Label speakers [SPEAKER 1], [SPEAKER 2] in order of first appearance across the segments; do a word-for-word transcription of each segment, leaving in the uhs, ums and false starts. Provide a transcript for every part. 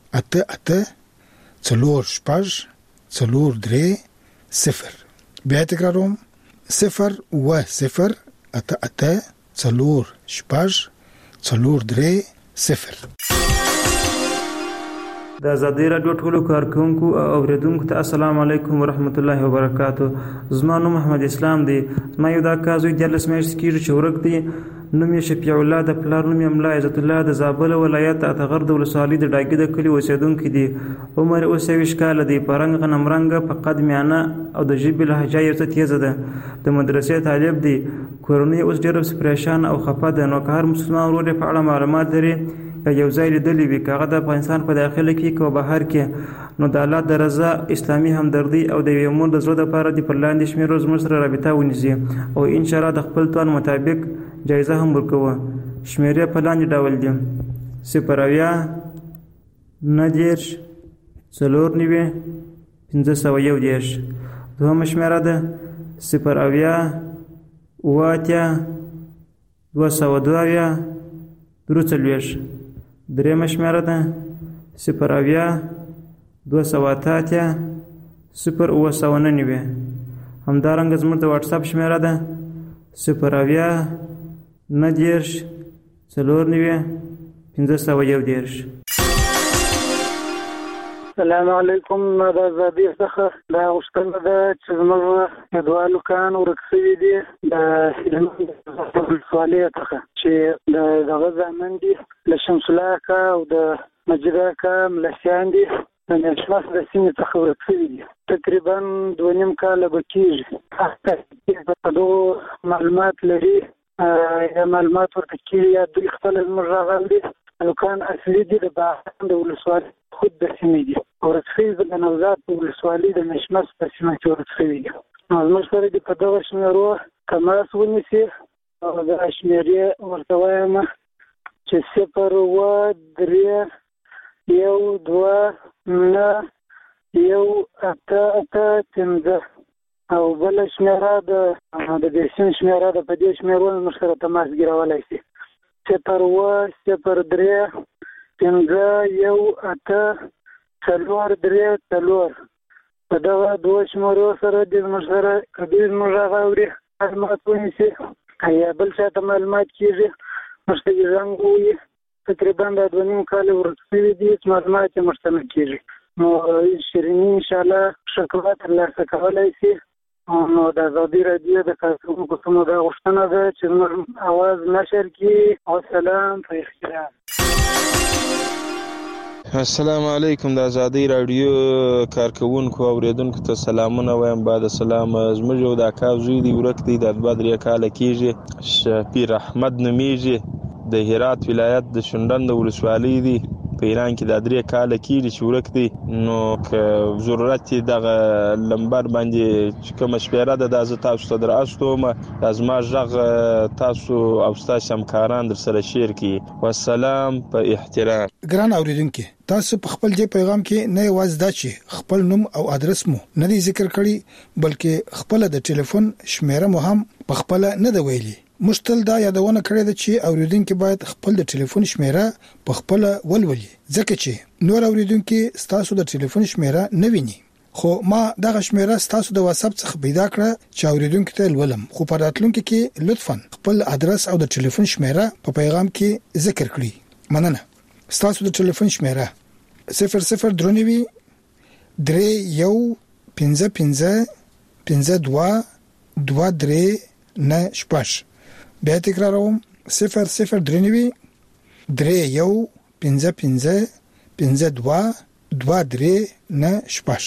[SPEAKER 1] اته اته څلور شپږ څلور درې صفر. بیا تکراروم صفر و صفر اته اته څلور شپږ څلور درې صفر.
[SPEAKER 2] د آزادۍ راډیو ټولو کارکونکو او اوریدونکو ته السلام علیکم ورحمت الله وبرکاتو. زما نوم محمد اسلام دی. زما یو دا کازوی دیارلس میاشتې کېږي چې ورک دی. نوم یې شفیع الله د پلار نوم یې ملا عزت الله د زابل ولایت اتغر د ولسوالۍ د ډاګي د کلي اوسېدونکی دی. عمر اوس یویشت کاله دی. په رنګ غنم رنګه په قد میانه او د ژبې لهجه یې څه تیزه ده. د مدرسې طالب دی. کورنۍ اوس ډېره پریشان او خفه ده. نو که هر مسلمان ورور یې په اړه معلومات لري یا یو ځای لیدلی وي، که هغه د افغانستان په داخله کې که بهر کې، نو د الله د رضا، اسلامي همدردۍ او د یوې مور د زړه دپاره دې پر لاندې شمېرو زموږ سره رابطه ونیسي او انشاءالله د خپل توان مطابق جایزه هم ورکوه. شمېرې په لاندې ډول دي: صفر اویا نهه دېرش څلور نوي پنځه سوه یو دېرش. دوهمه شمېره ده صفر اویا اوه اتیا دوه سوه دوه اویا درې څلوېښت. درېیمه شمېره ده صفر اویا دوه سوه اته اتیا صفر اوه سوه نهه نوي. همدارنګه زموږ د واټساپ شمېره ده صفر اویا نهه دېرش څلور نوي پنځه سوه یو دېرش.
[SPEAKER 3] السلام علیکم. د آزادۍ څخه دا غوښتنه ده چې زموږ دوه هلکان ورک شوي دي د هلمند ولسوالۍ څخه، چې د دغه زامن دي له شمس الله اکا او د مجید اکا ملسیان دي، د میاشمس د سیمې څخه ورک شوي دي. تقریبا دوه نیم کاله به کېږي. په دغو معلومات لري یا معلومات ورته کېږي یا دوی خپله زموږ راغلي هلکان اصلي دي د باغان د ولسوالۍ خود د سیمې دي. ورک شوي د نوزاد په ولسوالۍ د میشمس په سیمه کې ورک شوي دي. نو زموږ سره دې په دغه شمېرو تماس ونیسي او دا شمېرې ورته وایم چې صفر اوه درې یو دوه نهه یو اته اته پنځه او بله شمېره د د دې سیم شمېره ده. په دې شمېرو زموږ سره تماس ګیرولای شي: صفر اوه صفر درې پنځه یو اته څلور درې څلور. په دغه دوه شمېرو سره دې زموږ سره که دوی زموږ هغه اوري معلومات ونیسي یا بل چا ته معلومات کېږي موږ ته یې زنګ ووایي. تقریبا دا دوه نیم کاله ورک شوي دي، هېڅ معلومات یې موږ ته نه کېږي. نو شیریني انشاءالله شکوه ترلاسه کولی شي. نو د آزادۍ راډیو د کارکوونکو څخه دا غوښتنه ده چې زموږ اواز نشر کړي. والسلام په احترام.
[SPEAKER 4] السلام علیکم. د آزادۍ راډیو کارکوونکو او اوریدونکو ته سلامونه وایم. بعد سلام. زموږ یو د اکا زوی دی ورک دی، د دوه درې کاله کېږي. شفیع احمد نومیږي، د هرات ولایت د شونډن د ولسوالۍ دی. په ایران کې د درې کاله کېږي چې ورک دی. نو که ضرورت یې دغه لمبر باندې چې کومه شمېره ده دا زه تاسو ته در استوم، دا زما غږ تاسو او ستاسو همکاران در سره شیر کړي. والسلام په احترام.
[SPEAKER 1] ګران اوریدونکي، تاسو په خپل دې پیغام کې نه یوازې دا چې خپل نوم او ادرس مو نه دی ذکر کړی، بلکې خپل د ټلیفون شمېره مو هم په خپل نه دی ویلي. مشتل دا یادونه کړې ده چې اوریدونکو باید خپل د ټلیفون شمېره په خپل ولولي، ځکه چې نور اوریدونکو ستاسو د ټلیفون شمېره نه ویني. خو ما دغه شمېره ستاسو د واتساپ څخه پیدا کړه چې اوریدونکو ته ولولم. خو په راتلونکي کې لطفاً خپل ادرس او د ټلیفون شمېره په پیغام کې ذکر کړئ. مننه. ستاسو د ټلیفون شمېره صفر صفر درنوي درې یو پنځه پنځه پنځه دوه دوه درې نه شپږ. بیا تکراروم: صفر صفر درنوي درې یو پنځه پنځه پنځه دوه دوه درې نه شپږ.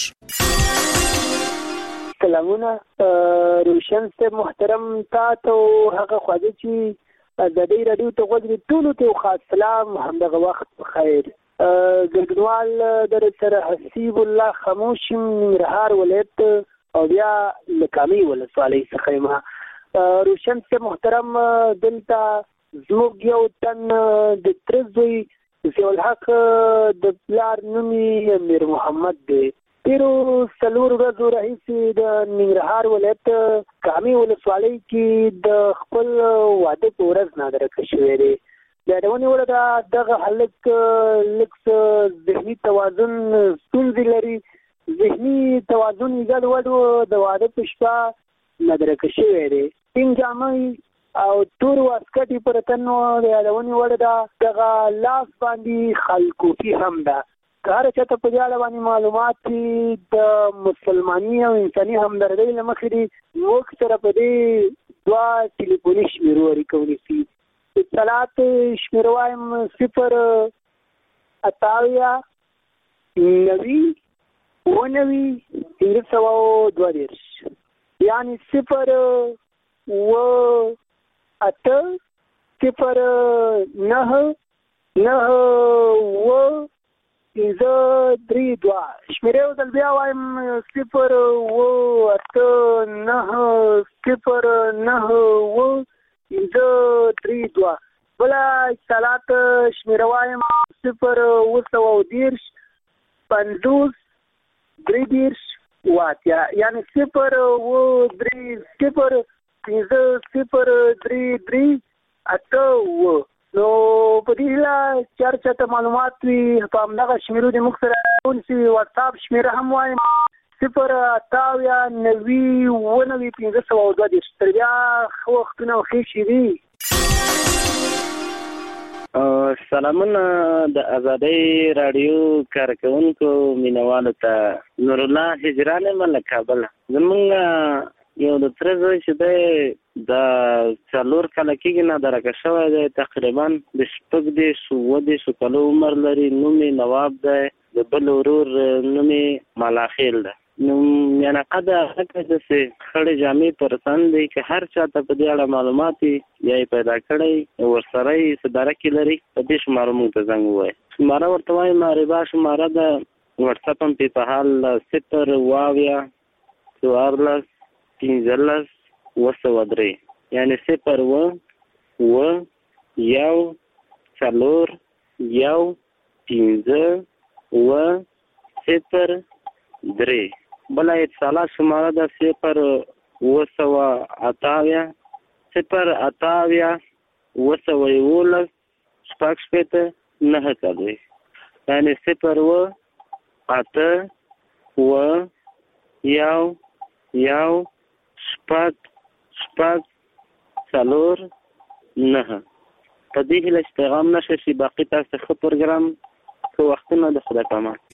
[SPEAKER 3] سلامونه روشن صاحب محترم، تا ته هغه خواږه چې آزادۍ راډیو ته غوږ ټولو ته خاص سلام. همدغه وخت بخیر. ګډونوال در سره حسیب الله خاموش ننګرهار ولایت او بیا لکامي ولسوالۍ څخه یم. روشن صاحب محترم، دلته زموږ یو تن د تره زوی ضیاءالحق د پلار نوم یې امیر محمد دی. تېرو څلورو ورځو راهیسې د ننګرهار ولایت کامي ولسوالۍ کې د خپل واده په ورځ نادرکه شوی دی. د یادونې وړ ده دغه هلک لږ ذهني توازن ستونزې لري. ذهني توازن یې ګډوډ، د واده په شپه مدرکه شوی دی. سپین جامې او تور واسکټ پر تن د یادونې وړ ده. دغه لاس باندې خلکوفي هم ده. که هر چاته په دې اړه باندې معلومات دي د مسلماني او انساني همدردۍ له مخې دي، موږ سره په دې دوه ټلیفوني شمېرو اړیکه ونیسي. اتصالات شمېره وایم صفر اتاویا نوي اووه پنځه سوه دوه دېرش، یعنې صفر اووه اته صفر نهه نهه اووه پنځه درې دوه. شمېرې یو ځل بیا وایم صفر اووه اته نهه صفر نهه اووه پنځه درې دوه. بله اتصالات شمېره وایم صفر اووه سوه دېرش پنځوس درې دېرش اووه اتیا، یعنې صفر اووه درې صفر پنځه صفر درې درې اته اووه. نو په دې هیله چې هر چاته معلومات وي په همدغه شمېرو دې موږ سره ونیسي. واتساپ شمېره هم وایم صفر اتاویا نوي اووه نوي پنځه سوه دوه دېرش. تر بیا ښه وختونه او ښې شېبې.
[SPEAKER 5] سلامونه د ازادۍ راډیو کارکوونکو مینوالو ته. نور الله هجران یم له کابله. زمونږ یو د تره زوی چې دی د څلور کاله کېږي نادرکه شوی دی، تقریبا د شپږ دېرش اووه دېرشو کالو عمر لري. نوم یې نواب دی، د بل ورور نوم یې ملاخیل دی. نو میانقه د هغه داسې خړې جامې پر تن دی. که هر چاته په دې اړه معلومات وي یا یې پیدا کړی ورسره یې څه درکې لري، په دې شماره موږ ته زنګ ووایي. شماره ورته وایي معربه شماره ده. وټساپ هم پې په حال صفر اووه اویا څوارلس پنځلس اووه سوه درې، یعنې صفر اووه اووه یو څلور یو پنځه اووه صفر درې. بله اتصالات شماره ده صفر اووه سوه اتاویا صفر اتاویا اووه سوه یولس شپږ شپېته نهه څلوېښت، یعنې صفر اووه اته اووه یو یو شپږ شپږ څلور نهه. په دې هیله چې پیغام نشه شي، باقي تاسو ښه پروګرام ښه وختونه د خدای په امان.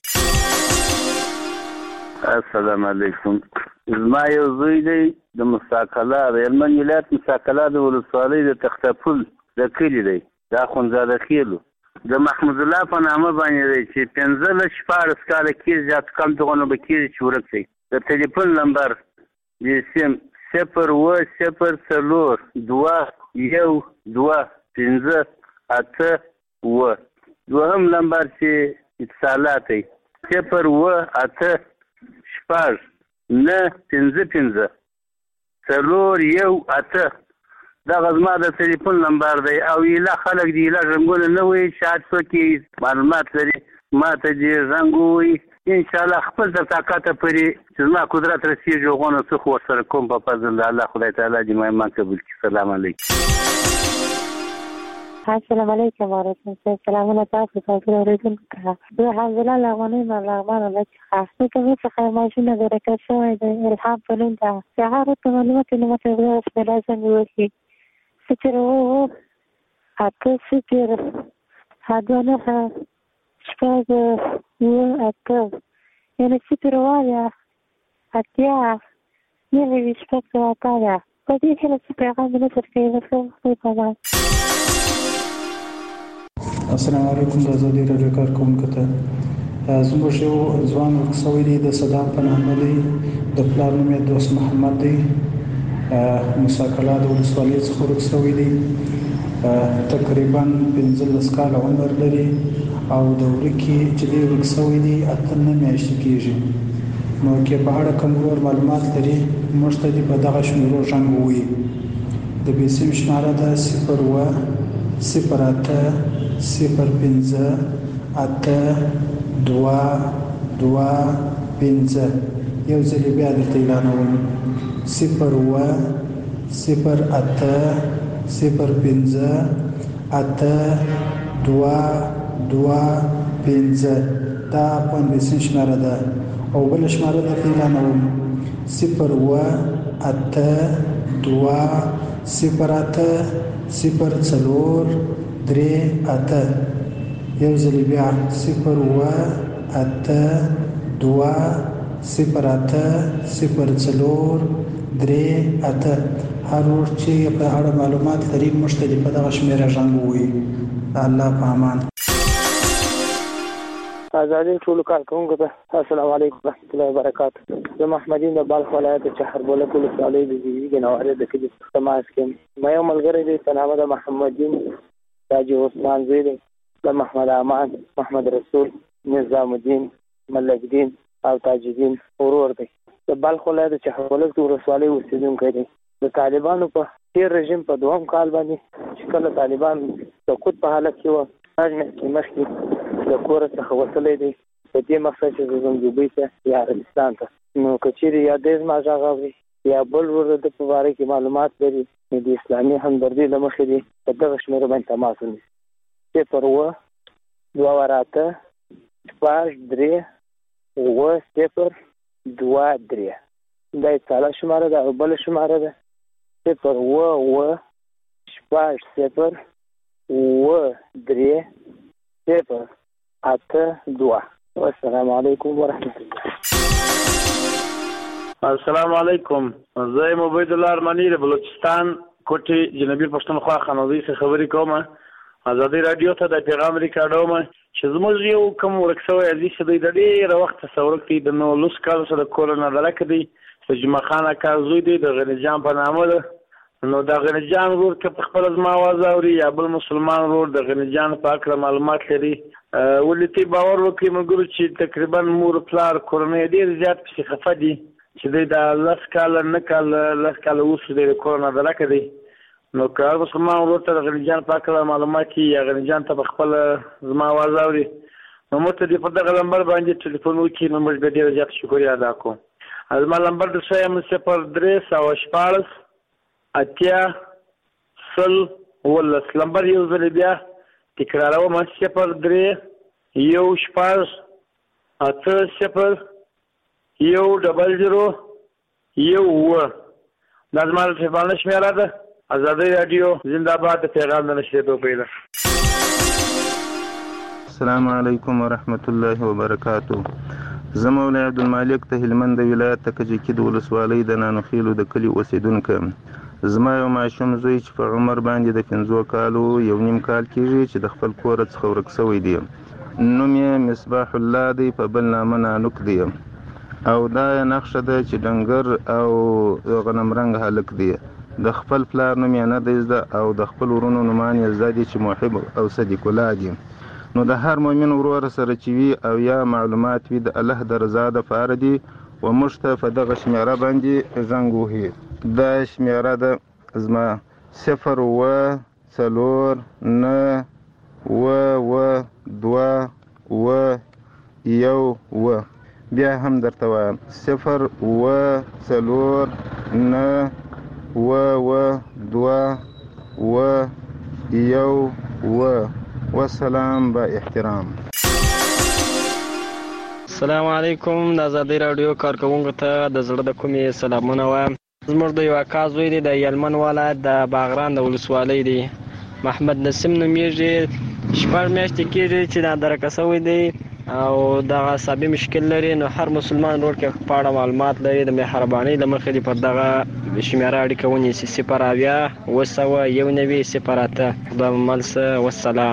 [SPEAKER 6] السلام علیکم. زما یو زوی دی د مستقله د هلمند ولایت مستقله د ولسوالۍ د تختپل د کلي دی، د اخندزاده خیلو د محمود الله په نامه باندې دی چې پنځلس شپاړس کاله کېږي، زیات کم دغونه به کېږي چې ورک دی. د ټلیفون نمبر د سیم صفر اووه صفر څلور دوه یو دوه پنځه اته اووه. دوهم نمبر چې اتصالات دی صفر اووه اته شپږ نه پنځه پنځه څلور یو اته. دغه زما د ټلیفون نمبر دی. او ایله خلک د ایله رنګونه نه وایي چې هر څوک یې معلومات لري ما ته دې رنګ ووایي. انشاءالله خپل تر طاقته پورې چې زما قدرت رسېږي هغونه څه خو ورسره کوم په فضل د الله. خدای تعالی دې ما ایمان قبول کړي. سلام علیکم.
[SPEAKER 7] السلام علیکم ورحمة الله. سلامونه تاسو ته اوریدونکو ته. زه حمزله لغمنۍ یم له لغمان څخه. زه کومې څخه ماشین درکه شوی دی الهام په نوم ده. چې هغه ورته معلومات یې نه ماته ویل چې لازم وشي. صفر اووه اته صفر دوه نهه شپږ اووه اته، یعنې صفر اووه اتیا نوي شپږ سوه اتیا. په دې هیله چې پیغام مې نشر کوي له خدای په امان.
[SPEAKER 8] السلام علیکم. د ازادۍ راډیو کارکوونکو ته زموږ یو ځوان ورک شوی دی، د صدام په نامه دی، د پلار نوم یې دوست محمد دی، موساکلا د ولسوالۍ څخه ورک شوی دی، تقریبا پنځلس کاله عمر لري او د ورکې چې دی ورک شوی دی اته نه میاشتې کېږي. نو که په اړه کوم ورور معلومات لري موږ ته دې په دغه شمېرو زنګ ووایي. د بیسیم شماره ده صفر اووه صفر اته صفر پنځه اته دوه دوه پنځه. یو ځل بیا درته اعلانوم صفر اووه صفر اته صفر پنځه اته دوه دوه پنځه دا اپلیکیشن شماره ده او بل شماره ده اعلانوم صفر اوه اته دوه صفر اته صفر څلور درې اته یو ځل بیا صفر اوه اته دوه صفر اته صفر څلور درې اته هر ورځ چې په اړه معلومات لري موږ ته په دغه شمیره رنګ ووایي. الله په امان.
[SPEAKER 3] ازادي ټول کارکونکو ته السلام علیکم ورحمۃ اللہ وبرکاتہ. زه محمدین د بلخ ولایت چهربوله ولسوالۍ د زیږیږي نواره د کلي تماس کې مې یو ملګری دی په نامه د محمدین تاج عثمان زوی دی د محمد امان محمد رسول نظام الدین ملک دین او تاج الدین ورور دی. د بلخ ولایت چهربوله ولسوالۍ اوسیدونکی دی. د طالبانو په تیر رژیم په دوهم کال باندې چې کله طالبان سقوط په حالت کې وو هغه مخکې د کور څخه وصلې دي په دې مقصد چې زموږ دوبۍ ته یا عربستان ته نو کچېرې یا دیز ما ژغاوي یا بل ورته د په اړه کې معلومات لري د اسلامي همدردي له مخې دي په دغه شمیره باندې تماس ونیسي صفر اوه دوه اته شپږ درې اوه صفر دوه درې دا یې څاله شماره ده او بله شماره ده صفر اوه اوه شپږ صفر اوه درې صفر اته دوه. والسلام علیکم ورحمۃ اللہ.
[SPEAKER 9] السلام علیکم. زه یم عبید الله ارمنی د بلوچستان کوټې جنوبي پښتونخوا خانوزۍ څخه خبرې کوم. ازادي رادیو ته د پیغام ریکارډوم چې زموږ یو کوم ورک شوی عزیز دی د ډېره وخته څورک دی د نولس کالو سره د کور نه درک دی د جمعه خان اکا زوی دی د غني جان په نامه ده. نو د غني جان ورور که په خپل زما आवाज اوري یا بل مسلمان ورور د غني جان په اړه معلومات لري ولې باور وکړي موږ چې تقریبا مور پلار کورنۍ ډېر زیات پسې خفه دي چې د لس کاله نه کاله لس کاله اوس د کورونه درک دی. نو که هر مسلمان ورور ته د غني جان په اړه معلومات یا غني جان ته په خپل زما आवाज اوري نو موږ ته په دغه نمبر باندې ټلیفون وکړي نو موږ به ډېر زیات شکریا ادا کوو. زما نمبر د سیم صفر درې سوه شپاړس اتیا سل ولس نمبر یو ځل بیا تکراروم صفر درې یو شپږ اته صفر یو ډبل زیرو یو اووه دا زما د ټلیفون شمېره ده. ازادي رادیو زنده باد د پیغام د نشریدو پیله.
[SPEAKER 4] السلام علیکم ورحمۃ اللہ وبرکاتہ. زه مولا عبدالمالک ته هلمند ولایت ته کجکي د ولسوالۍ د نانوخیلو د کلي اوسیدونکی یم. زما یو ماشوم زوی چې په عمر باندې د پنځو کالو یو نیم کال کېږي چې د خپل کوره څخه ورک شوی دی. نوم یې مصباح الله دی په بل نامه نانوک دی او دا نقشه ده چې ډنګر او غنم رنګ هلک دی. د خپل پلار نوم یې نه دی زده او د خپل ورونو نومان یې زده دي چې محب او صدیق الله دي. نو د هر مؤمن ورور سره چې وي او یا معلومات وي د الله د رضا دپاره دي و موږ ته په دغه شمېره باندې زنګ وهي. دا شمېره ده زما صفر اوه څلور نه اوه اوه دوه اوه یو اوه. بیا هم درته وایم صفر اوه څلور نه اوه اوه دوه اوه یو اوه. والسلام با احترام.
[SPEAKER 10] السلام علیکم. د ازادي رادیو کارکوونکو ته د زړه د کومې سلامونه وایم. زموږ د یو اکا زوی دی د هلمند ولایت د باغران د ولسوالۍ دی محمد نسیم نومیږي. شپږ میاشتې کېږي چې دا درکه شوی دی او دغه اعصابي مشکل لري. نو هر مسلمان ورور کې په اړه معلومات لري د مهربانۍ له مخې دې پر دغه شمېره اړیکه ونیسي صفر اویا اوه سوه یو نوي صفر اته. خدای مو مل شه. والسلام.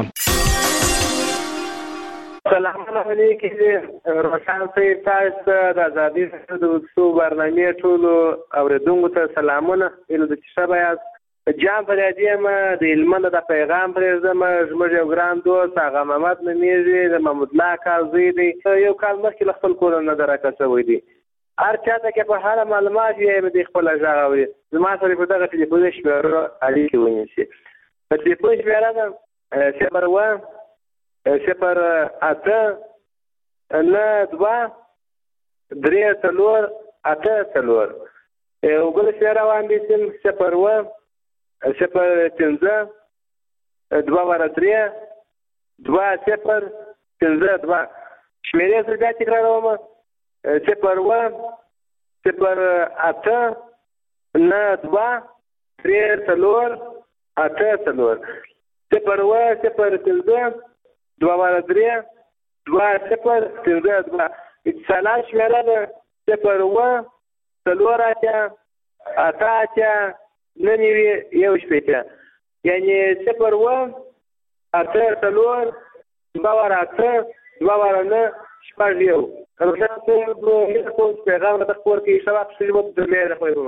[SPEAKER 3] سلام علیکم. روشن صاحب تاسو د ازادي د وڅو برنامه ټولو اوریدونکو ته سلامونه. اله د شبا یاست جام فریادی ما د هلمند د پیغام پرېږدم. زموږ یو ګران دوست هغه محمد نومیږي د محمود الله کال زوی دی. یو کال مخکې له خپل کور نه درکه شوی دی. هر چاته کې په هر معلومات یې د خپل ژغ اوري زما سره په دغه ټلیفون شمېره اړیکې ونیسي. په ټلیفون شمېره ده صفر اوه صفر اته نه دوه درې څلور اته څلور. یو بل شمېره واندې صفر اوه صفر پنځه
[SPEAKER 11] دوه واره درې دوه صفر پنځه دوه شمیرې زه بیا تکراروم صفر اوه صفر اته نه دوه درې څلور اته څلور صفر اوه صفر پنځه دوه واره درې دوه صفر پنځه دوه اتصالات شمیره ده صفر اوه څلور اتیا اته اتیا نه نوي یو شپېته یعنې صفر اوه اته څلور دوه واره اته دوه واره نه شپږ یو روښان صاحب هیله کوم چې پیغام راته خپور کړي ښه وخت ښه وخت درلې د خپل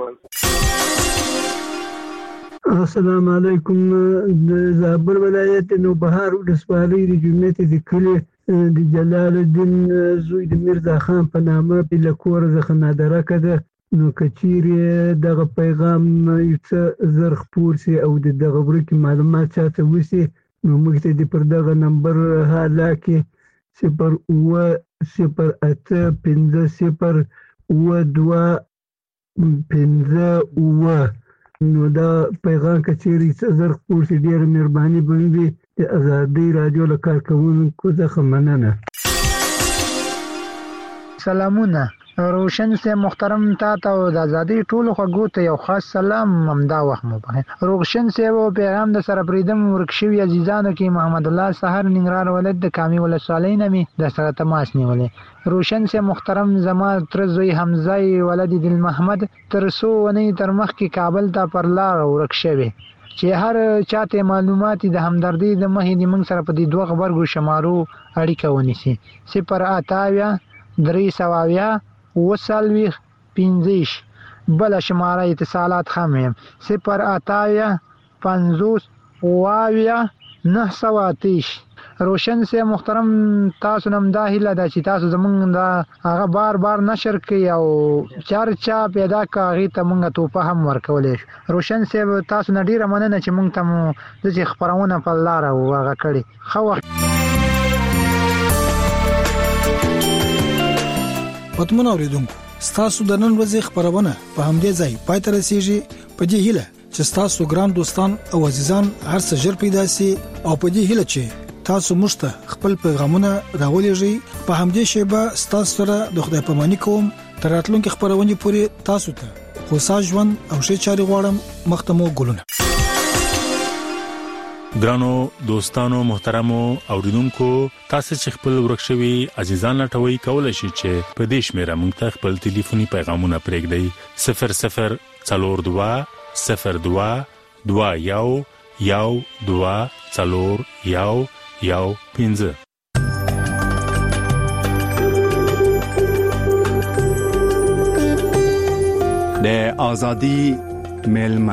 [SPEAKER 12] السلام علیکم. د زابل ولایت نوبهار ولسوالۍ د جوماتې د کلي د جلال الدین زوی د میرزا خان په نامه له کوره څخه نادرکه ده. نو که چیرې دغه پیغام یو څه زر خپور سي او د دغه ورکې معلومات چاته وسي نو موږ ته د پر دغه نمبر حالا کې صفر اوه صفر اته پنځه صفر اوه دوه پنځه اوه نو دا پیغام که چیرې څه زر خپور سي ډېره مهرباني به وي. د ازادۍ راډیو له کارکوونکو څخه مننه.
[SPEAKER 13] سلامونه روشن سے محترم تا ته د ازادۍ ټولو خوږو ته یو خاص سلام همدا وخت مو په روشن سے و پیغام د سره پریدم ورکشوي عزیزانو کې محمد الله سحر ننګرهار ولایت د کامي ولسوالۍ نه می د سره تماس نیولې. روشن سے محترم زما تر زوی حمزه ولد دل محمد تر سو ونی تر مخ کې کابل ته پر لار ورکشوي چې هر چاته معلومات د همدردی د مهې د موږ سره په دې دوه خبرګو شمارو اړیکه ونیسي. صفر اتاویا درې سواویا وسلوي پنځیش بل شماره اتصالات هم یم صفر اتاویا پنځوس واویا نه سوه اتیش. روشن سے محترم تاسو نم دا هیله ده چې تاسو زمونږ دا هغه بار بار نشر کړئ او چرچا پیدا کړئ هغې ته مونږ توپه هم ورکولی شو. روشن صاحب تاسو نه ډېره مننه چې مونږ ته مو داسې خپرونه په لاره هغه کړې. ښه وخت.
[SPEAKER 1] پتمن اوریدونکو ستاسو د نن ورځې خبرونه په همدې ځای پای ته رسیږي. په دې هیله چې ستاسو ګران دوستان او عزیزان هر څه ژر پیدا سي او په دې هیله چې تاسو مشته خپل پیغامونه راولېږئ. په همدې شیبه ستاسو سره د خدای پاماني کوم. تر راتلونکي خبرونه پورې تاسو ته خوشا ژوند او ښه چاري غواړم. مختمو ګلونه.
[SPEAKER 14] ګرانو دوستانو محترمو اوریدونکو تاسو چې خپل ورکشوي عزیزان لټوي کولای شئ چې په دې شمیره موږ ته خپل ټلیفوني پیغامونه پرېږدئ صفر صفر څلور دوه صفر دوه دوه یو یو دوه څلور یو یو پنځه.
[SPEAKER 15] د ازادي ملما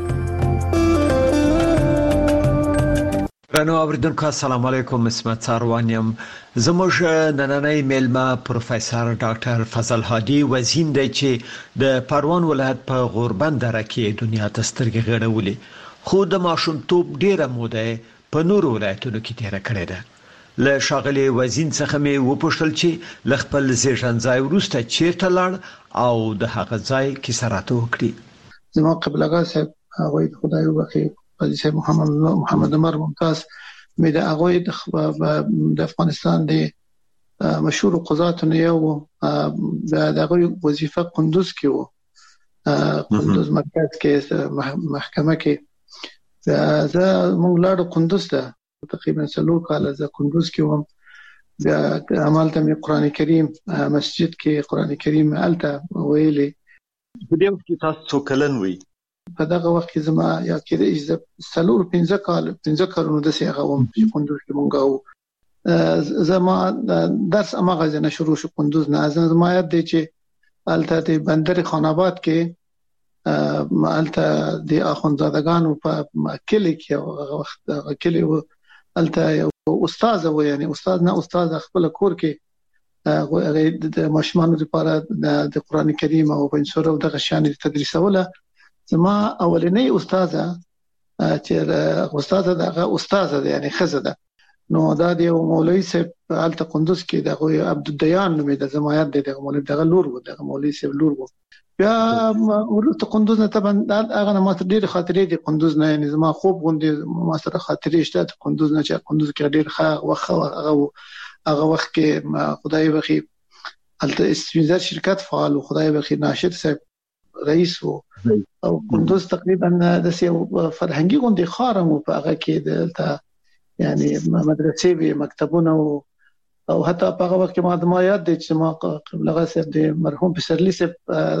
[SPEAKER 16] رانو اوریدونکو السلام علیکم. اسمت ساروانیم. زموږ نننۍ میلمه پروفیسور ډاکټر فضل هادي وزین دی چې د پروان ولایت په غوربند دره کې دنیا ته سترګې غړولې خو د ماشومتوب ډیره موده په نورو ولایتونو کې تیر کړې ده. له شاغلي وزین څخه مې وپوښتل چې ل خپل زیږن ځای وروسته چیرته لاړ او د هغه ځای کیسه راته وکړي.
[SPEAKER 17] زما قبلګا صاحب هغه خدای وبخښي قاضي صاحب محمد محمد عمر ممتاز مې د هغه د افغانستان د مشهور قضاتو نه یو د هغه وظیفه قندوز کې و. قندوز مرکز کې محکمه کې زه مونږ لاړو قندوز ته تقریبا څلور کال زه قندوز کې وم. بیا عملته مې قران کریم مسجد کې قران کریم الته ویلې.
[SPEAKER 18] په دې وخت کې تاسو څو کلن وئ؟
[SPEAKER 17] په دغه وخت کې زما یا کې څلور پنځه کال پنځه کلونو د سیغه وم چې قندوز کې مونږ وو. زما درس امغه نه شروع شو قندوز نه. زما یاد دی چې الته د بندر خان آباد کې الته د اخوندزادګانو په کلی کې هغه وخت کلی و الته یو استاد و یعنی استاد نه استاد خپل کور کې هغه د ماشومانو لپاره د قران کریم او بنصور او دغه شان تدریسوله. زما اولنۍ استاده چې استاده دغه استاده یعنی خزه ده نو دا د مولوی صاحب الته قندوز کې دغه عبد الدیان نومې د زمایت د مولوی دغه لور و دغه مولوی صاحب لور و بیا ورته قندوز نه طبعا هغه نه ماته ډېر خاطرې دي قندوز نه، یعنی زما خوب غوندې ما سره خاطرې شته قندوز نه، چې قندوز کې ډېر ښه وخت هغه هغه وخت کې خدای بخي الته اسپیزر شرکت فعال، خدای بخي ناشد صاحب رئیس وو او قندوز تقریبا د سیو فرهنګي غوندې خارم په هغه کې دلته یعنی مدرسې وی مکتبونه او حتی په هغه وخت کې ما د ما یاد دي چې ما قبل هغه صاحب د مرحوم پسرلی صاحب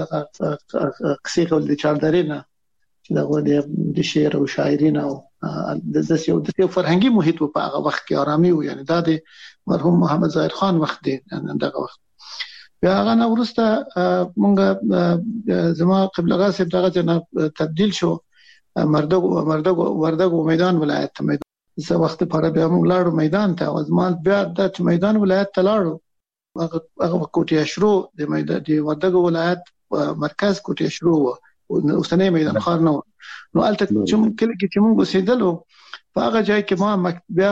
[SPEAKER 17] قصې کول د چاردرینا چې دا د شعر او شاعري نه د دسیو د فرهنګي محیط په هغه وخت کې آرامي و، یعنی دا د مرحوم محمد ظاهر خان وخت دی دغه وخت. بیا هغه نه ورسته مونږ زما قبل هغه صاحب دغه جناب تبدیل شو مردګو مردګو وردګو میدان ولایت ته، زه وخت په بیا موږ لاړو میدان ته، او زمان بیا د میدان ولایت ته لاړو، هغه کوټه اشرو د میدان د وردګو ولایت مرکز کوټه اشرو و، اوسنۍ میدان خار نه و. نو الته چې کله کې چې موږ اوسېدلو په هغه ځای کې ما بیا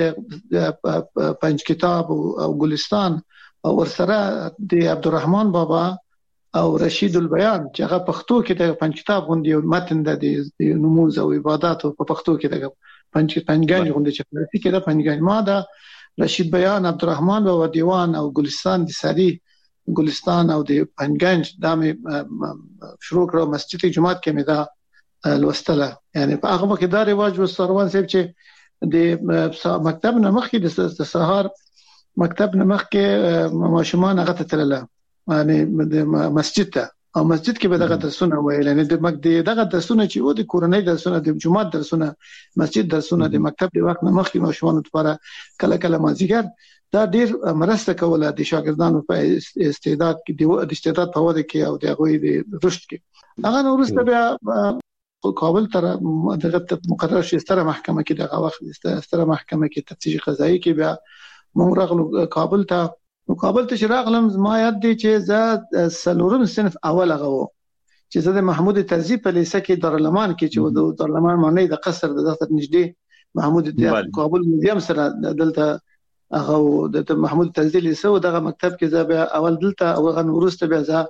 [SPEAKER 17] مې پنځ کتاب او ګلستان او ورسره د عبدالرحمن بابا او رشید البیان چې هغه پښتو کې د پنځ کتاب غوندي متن د نموز او عبادت په پښتو کې دغه پنځ پنځګان غوندي چې په کې د پنځګان ما دا رشید بیان عبدالرحمن بابا دیوان او ګلستان د ساری ګلستان او د پنځګان د شروع کړو مسجد جمعات کې مې دا لوستله، یعنی په هغه وخت دا رواج و سروان صاحب چې د مکتب نه مخکې د سهار مکتب نه مخکې ماشومان هغه ته تلله یعنی د مسجد ته، او مسجد کې به دغه درسونه ویل، یعنی د مکتب دغه درسونه چې و د کورنۍ درسونه د جمعات درسونه مسجد درسونه د مکتب د وخت نه مخکې ماشومان لپاره کله کله مازیګر دا ډیر مرسته کوله د شاګردانو په استعداد کې د استعداد په وده کې او د غوي د رشد کې. هغه نو وروسته بیا کابل تر دغه مقرر شي ستره محکمه کې دغه وخت ستره محکمه کې تفتیش قضایي کې بیا موږ راغلو کابل ته. نو کابل ته راغلم زما یاد دی چې زه سلورم صنف اول هغه و چې زه د محمود طرزي په لیسه کې دارالمان کې چې د دارالمان معنی د قصر د دفتر نږدې محمود د کابل میوزیم سره دلته هغه د محمود طرزي لیسه او دغه مکتب کې زه بیا اول دلته او غن ورسته بیا زه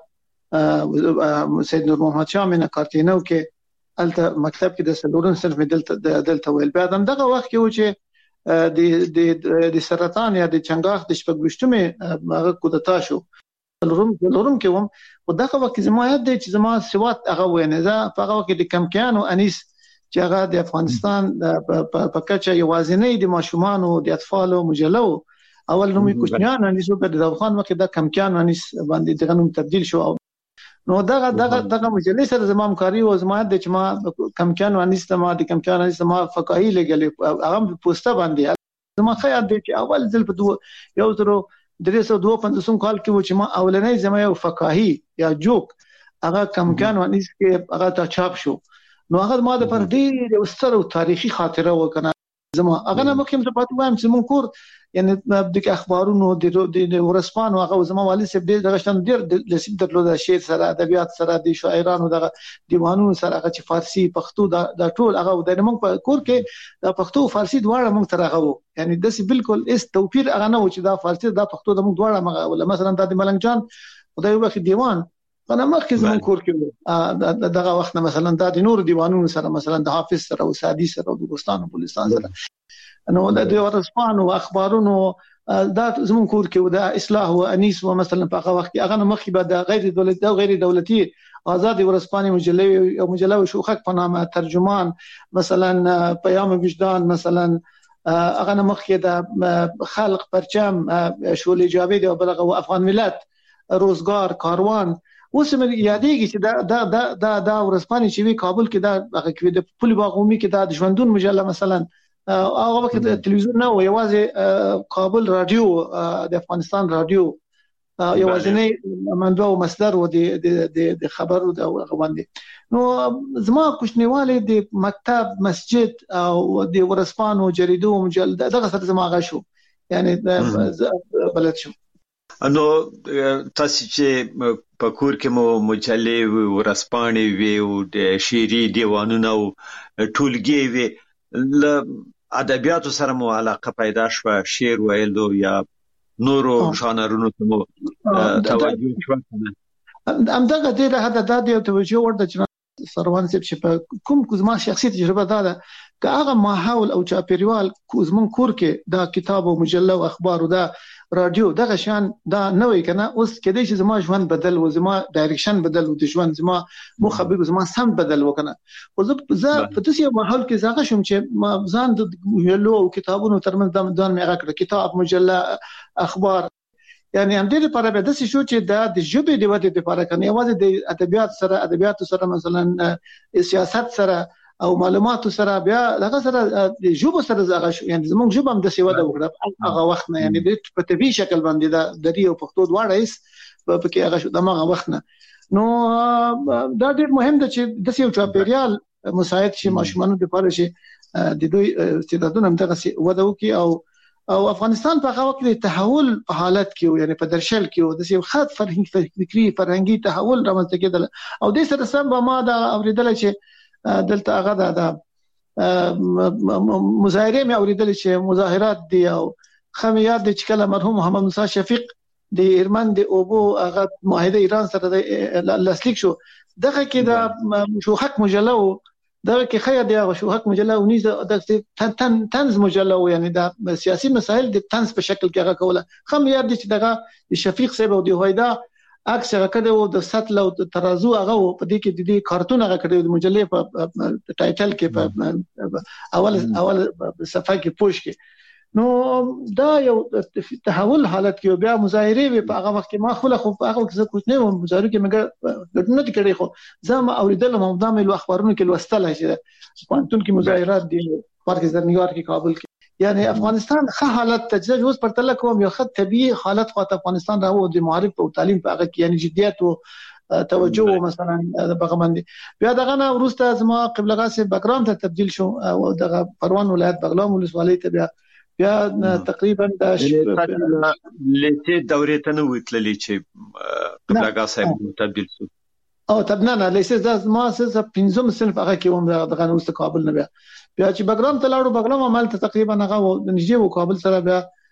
[SPEAKER 17] سید نور محمد شاه مینه کارتینو کې الته مکتب کې د سلورم صنف دلته دلته ویل. بیا دغه وخت کې و چې د د د سرطان یا د چنګاخ د شپږشتمه هغه کودتا شو لورم لورم کې وم، او دغه وخت زما یاد دی چې زما سواد هغه وینه زه په هغه وخت د کمکیان او انیس چې هغه د افغانستان په کچه یوازینی د ماشومان او د اطفال مجله اول نومي کوچنیان انیس په د افغان وخت د کمکیان انیس باندې دغه نوم تبدیل شو. نو دغه دغه دغه مجلې سره زما همکاري او زما د چې ما کمکیان انیس ته ما د کمکیان انیس ما فقاهي لګلې هغه پوسټه باندې زما خیال دی چې اول ځل په یو زرو درې سوه دوه پنځوس کال کې و چې ما اولنۍ زما یو فقاهي یا جوک هغه کمکیان انیس کې هغه تا چاپ شو. نو هغه ما د پر ډېر یو ستر تاریخي خاطره وکنه زما هغه نه مخکې ته پاتې وایم چې مونږ کور یعنی د اخبارونو د ورسپانو هغه زما والد صاحب ډېر دغه شان ډېر لسیب درلود شعر سره ادبیات سره د شاعرانو دغه دیوانونو سره هغه چې فارسی پښتو دا ټول هغه د موږ په کور کې د پښتو او فارسی دواړه موږ تر هغه وو، یعنی د سی بالکل اس توپیر هغه نه و چې دا فارسی دا پښتو د موږ دواړه مغه مثلا د ملنګ جان خدای وبخښي دیوان انا مخکې زمون کور کې دغه وخت مثلا د نور دیوانونو سره مثلا د حافظ سره او سعدي سره او د ګلستان او بلوچستان سره نو د ورسپانو اخبارونو دا زمون کور کې د اصلاح او انیس و مثلا په هغه وخت هغه مخکې به د غیر دولتي او غیر دولتي آزاد ورسپاني مجلې او مجله شوخک په نامه ترجمان مثلا پیام وجدان مثلا هغه مخکې د خلق پرچم شولي جاوید او بلغه افغان ملت روزګار کاروان اوس مې یادېږي چې دا دا دا دا ورسپاني چې وی کابل کې دا هغه کې د پل باغومي کې دا د ژوندون مجله مثلا هغه وخت تلویزیون نه و، یوازې کابل رادیو د افغانستان رادیو یوازینی منبع او مصدر و د د خبرو د هغه باندې. نو زما کوچنیواله د مکتب مسجد او د ورسپانو جریدو مجله دغه سره زما غا شو یعنی بلد شو.
[SPEAKER 16] نو تاسو چې په کور کې مو مجلې ورسپانې وی او د شعري دیوانونه او ټولګي وی ل ادبیاتو سره مو علاقه پیدا شو، شعر ویلو یا نورو ژانرونو ته مو توجه شو.
[SPEAKER 17] همدغه دې د حد د یو توجه ورته چې سروان صاحب چې په کوم کومه شخصي تجربه ده که هغه ماحول او چاپیریال کوزمن کور کې دا کتاب او مجله او اخبار او دا رادیو دغه شان دا نه وي کنه اوس کېدای شي زما ژوند بدل و زما ډایرکشن بدل و د ژوند زما مخبر زما سم بدل وکنه خو زه په داسې ماحول کې زاغه شوم چې ما ځان د مجلو او کتابونو ترمنځ د ځان مې هغه کړ کتاب مجله اخبار یعنی هم دې لپاره به داسې شو چې دا د ژبې د ودې لپاره کنه یوازې د ادبیات سره ادبیات سره مثلا سیاست سره او معلوماتو سره بیا دغه سره د ژبه سره زغه شو یعنی زموږ ژبه هم د سیواده وکړه هغه وخت نه یعنی په طبي شکل باندې دا د ریو پښتو دواړه هیڅ په کې هغه شو دغه وخت نه نو دا ډېر مهم ده چې د سیو چاپیریال مساعد شي ماشومان د لپاره شي د دوی استعدادونه هم دغه وده وکي او او افغانستان په هغه وخت کې تحول په حالت کې یعنی په درشل کې د سیو خاط فرهنګي فکری فرهنګي تحول رامنځته کېدل او د سره سم ما دا اوریدل چې دلته هغه دا مظاهره مې اوریدل چې مظاهرات دي او خمیات د چکله مرحوم محمد موسی شفیق د ایرمن د اوبو هغه معاهده ایران سره لاسلیک شو دغه کې د شو حق مجله دغه کې خیر دی هغه شو حق مجله ونیزه د تن تنز مجله یعنی د سیاسي مسایل د تنز په شکل کې هغه کوله خمیات دي چې دغه شفیق صاحب او د هویدا عکس هغه کړو د سطل او ترازو هغه په دې کې د دې کارتون هغه کړو د مجلې په ټایټل کې په اول اول صفحه کې پوښ کې نو دا یو تحول حالت کې بیا مظاهره په هغه وخت کې ما خو خو هغه څه کوټ نه و مظاهره کې مګر ګټنه دي کړی خو زما اوریدل مو د مې اخبارونو کې لوستل چې پانتون کې مظاهرات دي پارک د نیویارک کې کابل کې یعنی افغانستان ښه حالت تجربه اوس پر تل کوم یو خط طبيعي حالت خو افغانستان راو د معارف او تعلیم په هغه کې یعنی جديت او توجه مثلا دغه باندې بیا دغه نه ورسته زما قبلغه سي بګراوند ته تبديل شو او دغه پروان ولایت بغلان ولسوالۍ ته بیا بیا تقریبا د
[SPEAKER 16] لته دورې ته نو وتللی چې قبلغه صاحب تبديل شو
[SPEAKER 17] او تبنا نه لیسه د ما سه پنځم صنف هغه کې هم دغه نو ست کابل نه بیا بیا چې بګرام ته لاړو بګرام عمل ته تقریبا هغه نږدې و کابل سره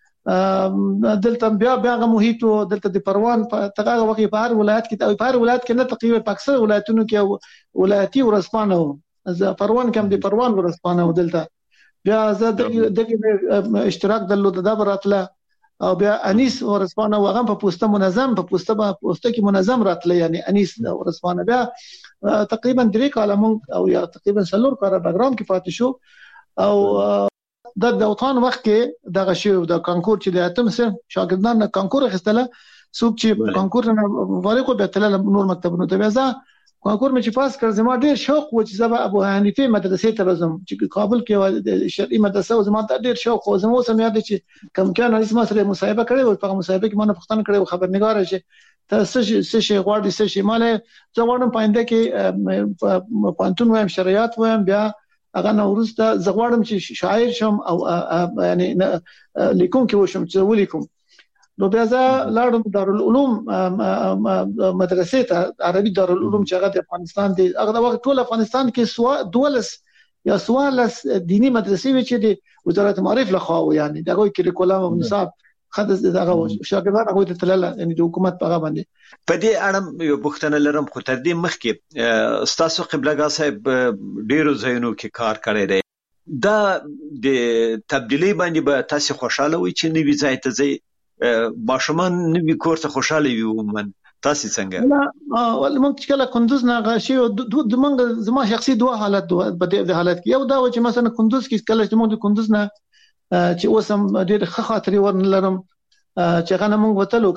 [SPEAKER 17] بیا دلته بیا بیا هغه محیط او دلته د پروان په تغه وخت په هر ولایت کې په هر ولایت کې نه تقریبا په اکثر ولایتونو کې ولایتي ورسپانه و پروان کې هم د پروان ورسپانه و دلته بیا زه دغه اشتراک درلود د براتله او بیا انیس ورسپانه وغه په پوسټه منظم په پوسټه په پوسټه کې منظم راتله یعنی انیس ورسپانه بیا تقریبا درې کاله مونږ او یا تقریبا څلور کاله بګرام کې پاتې شو او د دوطان وخت کې دغه شی د کانکور چې د اتم سره شاګردان کانکور اخیستله څوک چې کانکور نه فارغ به تل نور مکتبونو ته وځه کانکور مې چې پاس کړ زما ډیر شوق و چې زما ابو حنیفه مدرسې ته راځم چې کابل کې شرعي مدرسه او زما ډیر شوق و زما سم یاد چې کم کان اسمه سره مصاحبه کړې و په مصاحبه کې ما نه پښتنه کړې و خبرنګار شي ته څه څه شي غواړي څه شي مال زه غواړم پاینده کې پانتون وایم شریعت وایم بیا هغه نو ورسته زه غواړم چې شاعر شم او یعنی لیکون کې وشم چې ولیکم نو بیا زه لاړم دارالعلوم مدرسې ته عربي دارالعلوم چې هغه د افغانستان دی هغه د وخت ټول افغانستان کې سوا دولس یا سوالس دینی مدرسې وی چې د وزارت معارف له خوا یعنی دغه کریکولم او نصاب خدای دغه شاګردان هغه ته تلل یعنی د حکومت په هغه باندې
[SPEAKER 16] په دې اړه یو بوختنه لرم خو تر دې مخکې استاد قبلغه صاحب ډیرو ځایونو کې کار کړی دی دا د تبدیلی باندې به تاسو خوشاله وي چې نوی ځای ته ځي ماشومان نوی کور ته خوشاله وي ومن تاسو څنګه
[SPEAKER 17] لا ول موږ چې کله کندوز نه غشي د موږ زما شخصي دوه حالت دوه په دې حالت کې یو دا و چې مثلا کندوز کې کله چې موږ د کندوز نه چې اوسم ډېر ښه خاطري ورنلرم چې غنه موږ وتلو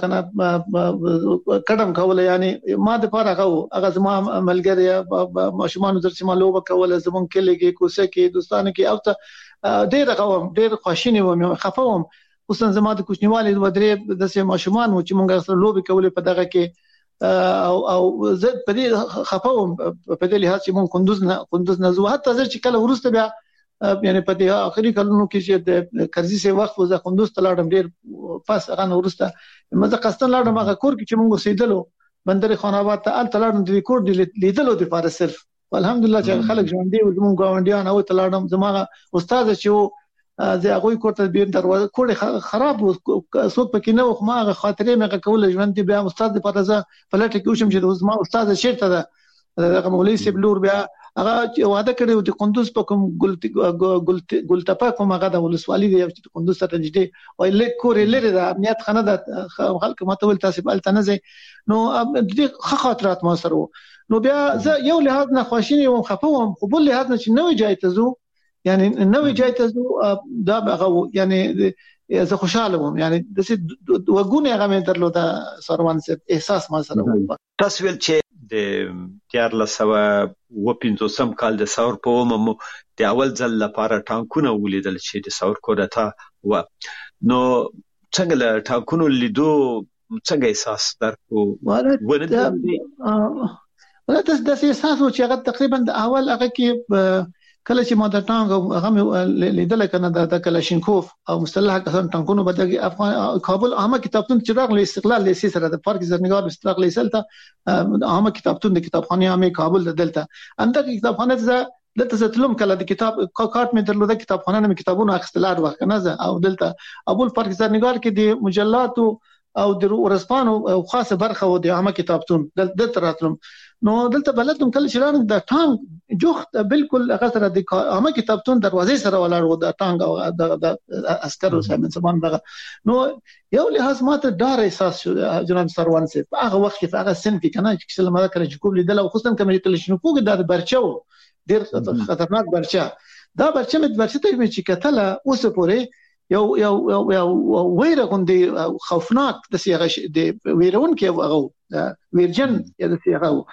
[SPEAKER 17] کنه قدم کوله یعنی ما د پاره غو هغه زما ملګری ماشومان درته ما لوبه کوله زمون کې لګي کوسه کې دوستانه کې او ته ډېر غوم ډېر خوشینه وم خفوم اوسن زما د کوچنیوالي د ودرې د سه ماشومان و چې مونږ سره لوبي کولې په دغه کې او او زه په دې خفوم په دې لحاظ چې مونږ کندوز نه کندوز نه زو حتی زه چې کله ورسته بیا یعنی په دې اخري کلونو کې چې د کرزي سه وخت و زه کندوز ته لاړم ډیر پاس هغه ورسته مزه قستن لاړم هغه کور کې چې مونږ اوسېدلو بندر خان آباد ته ال تلاړم د کور دی لیدلو د فارس صرف الحمدلله چې خلک ژوند دی او زموږ ګاونډیان او تلاړم زما استاد چې زه هغه کوته بیر دروازه کوړه خراب څوک پکې نه خو ما خاطرې مې کول ژوند دی بیا استاد په تاسو فلټ کې وشم چې ما استاد شیرته ده هغه مولوی سبلور بیا هغه واده کړو د قندوز په کوم ګل ګلټپا کوم هغه د ولسوالۍ دی چې قندوز ته نږدې او لیک کورې لري د امنیت خانه د خلک ماته ول تاسو بل تنه نو د خاطرات ما سره نو بیا زه یو لحاظ نه خوشینه وم خپوم خو بل لحاظ نه چې نوې جای ته زو یعنی نوې جای ته زو دا هغه یعنی زه خوشاله وم یعنی د څه وګونه هغه مې درلوده سروان سره احساس ما سره
[SPEAKER 16] تاسو ول چې د تیار لسوه و پنځوسم کال د ثور په ومو د اول ځل لپاره ټانکونه ولیدل چې د ثور کودتا و نو څنګه له ټانکونو لیدو څنګه احساس درکو
[SPEAKER 17] ونه ولته د احساس و چې هغه تقریبا د اول هغه کې کله چې ما د ټانک هغه لیدل کنه د کلاشینکوف او مسلح کسان ټانکونو بدګي افغان کابل عامه کتابتون چراغ له استقلال لیسي سره د پارک زرنګار استقلال لیسلته عامه کتابتون د کتابخانه عامه کابل دلته انده کتابخانه ز دلته زتلم کله د کتاب کارت مې درلوده کتابخانه مې کتابونه اخستلار وخت کنه او دلته ابو پارک زرنګار کې د مجلات او د ورسپانو خاصه برخه و د عامه کتابتون دلته راتلم نو دلته بلدم کله چې رانګ د ټانک جوخت بالکل هغه سره د عامه کتابتون دروازې سره ولاړ و د ټانک او د عسکرو سره سبان دغه نو یو لحاظ ماته ډار احساس جناب سروان صاحب هغه وخت کې هغه سن کې کنه چې څه لمده کړی چې کوم لیدل او خصوصا کوم چې تل شنو کوګ د برچاو ډیر خطرناک برچا دا برچا مې برچا ته مې چې کتله اوس پورې یو یو یو ویره غوندي خوفناک د سیغه د ویرون کې هغه ویرجن یا د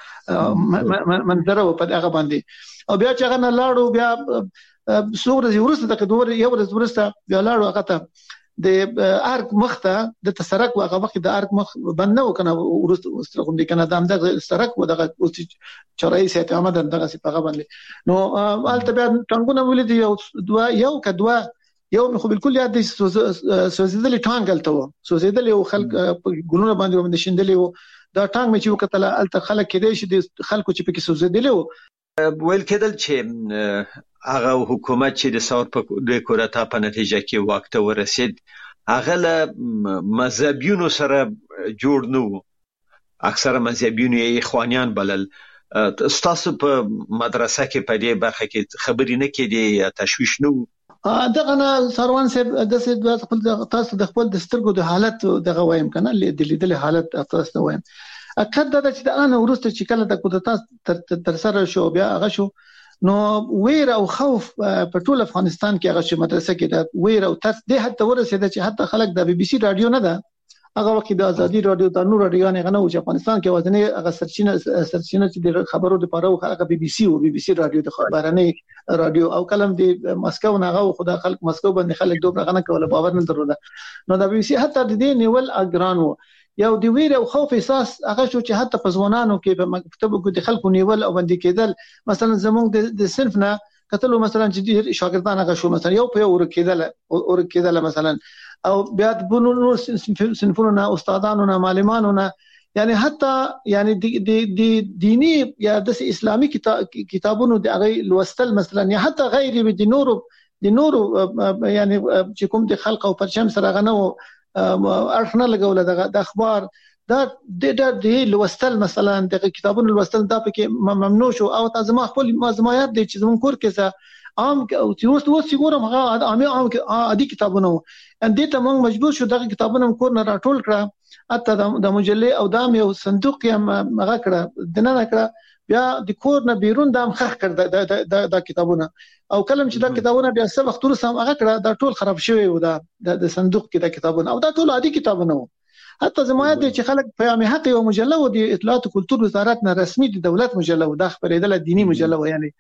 [SPEAKER 17] سیغه منظره په هغه باندې او بیا چې هغه نه لاړو بیا سور زی ورسته د دوه یو ورځ ورسته بیا لاړو هغه ته د ارک مخته د تسرک هغه وخت د ارک مخ بنه وکنه ورسته غوندي کنه د امده سرک و دغه چرای سیت آمد دغه سی په باندې نو البته بیا ټنګونه ولید یو دوا یو کدوا یو خو بالکل یاد دي سوزیدل ټانګ الته و سوزیدل یو خلک ګلونه باندې باندې شیندل و دا ټانګ مې چې وکتل الته خلک کېدې شي د خلکو چې پکې سوزیدل و
[SPEAKER 16] ویل کېدل چې هغه حکومت چې د ثور په د کورتا په نتیجه کې وخت ورسید هغه له مذهبيونو سره جوړ نه و اکثره مذهبيونو یې اخوانیان بلل تاسو په مدرسه کې په دې برخه کې خبرې نه کېدې تشویش نه
[SPEAKER 17] دغه نه سروان صاحب د څه خپل تاسو د خپل د سترګو د حالت دغه وایم کنه د لیدل حالت تاسو وایم اکد د چې د ان ورسته چې کله د کودتا تر سره شو بیا هغه شو نو ویر او خوف په ټول افغانستان کې هغه چې مدرسه کې د ویر او ترس د حتی ورسېد چې حتی خلک د بي بي سي رادیو نه ده هغه وخت د ازادي رادیو د نور رادیو نه غنو چې افغانستان کې وزنه هغه سرچینه سرچینه چې د خبرو لپاره هغه بي بي سي او بي بي سي رادیو د خبرانه رادیو او کلم د مسکو نه هغه خدای خلک مسکو باندې خلک دوه غنه کوله باور نه درلوده نو د بي بي سي حتی د دې نیول اګرانو یو د ویر او خوف احساس هغه شو چې حتی په ځوانانو کې په مکتبو کې د خلکو نیول او باندې کېدل مثلا زموږ د صنف نه کتلو مثلا چې شاګردان هغه شو مثلا یو په یو ورکېدل او ورکېدل مثلا او بیا د بونو صنفونو نه استادانو نه معلمانو نه یعنی حتی یعنی د د دینی یا د اسلامي کتابونو د هغه لوستل مثلا یا حتی غیر د نورو د نورو یعنی چې کوم د خلق او پرچم سره غنو ارخنه لګول د اخبار دا د د لوستل مثلا د کتابونو لوستل دا پکې ممنوع شو او تاسو ما خپل مازمایات د چې زمون کور کې عام او چې اوس اوس ګورم هغه عامه عام عادي کتابونه ان دې ته موږ مجبور شو دغه کتابونه کور نه راټول کړه اته د مجلې او د یو صندوق یې هغه کړه د نه کړه بیا د کور نه بیرون د مخخ کړ د د کتابونه او کلم چې د کتابونه بیا څه وخت ورسم هغه کړه دا ټول خراب شوی و د صندوق کې د کتابونه او دا ټول عادي کتابونه حتی زموږ د چې خلک پیغام حق او مجله و د اطلاعات او کلتور وزارت نه رسمي د دولت مجله و د خبرېدل دینی مجله و یعنی